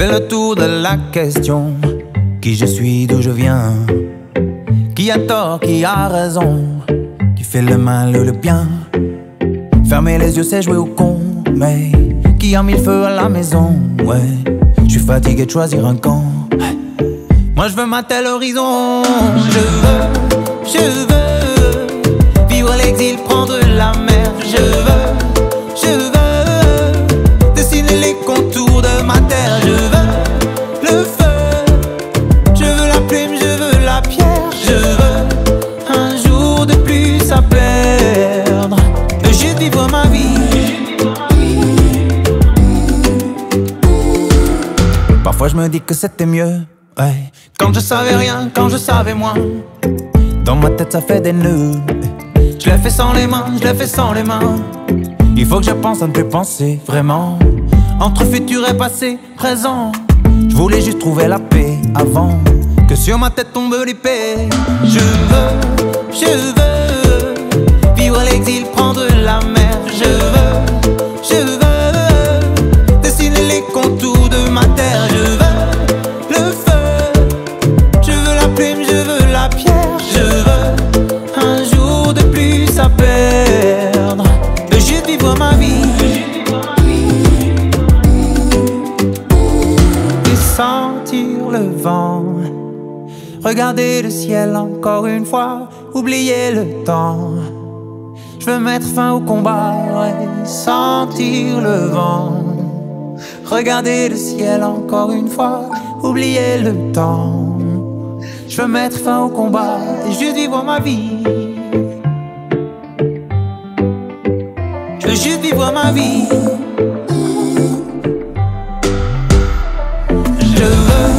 fait le tour de la question. Qui je suis, d'où je viens, qui a tort, qui a raison, qui fait le mal ou le bien. Fermer les yeux c'est jouer au con, mais qui a mis le feu à la maison, ouais. Je suis fatigué de choisir un camp. Moi je veux ma tel horizon. Je veux vivre l'exil, prendre la mer. Je veux dessiner les contours de ma terre. Je veux le feu, je veux la plume, je veux la pierre. Je veux un jour de plus à perdre, de juste vivre ma vie. Parfois je me dis que c'était mieux, ouais. Quand je savais rien, quand je savais moins. Dans ma tête ça fait des nœuds. Je l'ai fait sans les mains, je l'ai fait sans les mains. Il faut que je pense à ne plus penser, vraiment. Entre futur et passé, présent. Je voulais juste trouver la paix avant que sur ma tête tombe l'épée. Je veux vivre l'exil, prendre la mer. Je veux dessiner les contours de ma terre. Je veux le feu, je veux la plume, je veux la pierre. Je veux un jour de plus à perdre, de juste vivre ma vie. Et sentir le vent, regarder le ciel encore une fois, oublier le temps. Je veux mettre fin au combat, ouais. Sentir le vent, regarder le ciel encore une fois, oublier le temps. Je veux mettre fin au combat et juste vivre ma vie. Je veux juste vivre ma vie. Je veux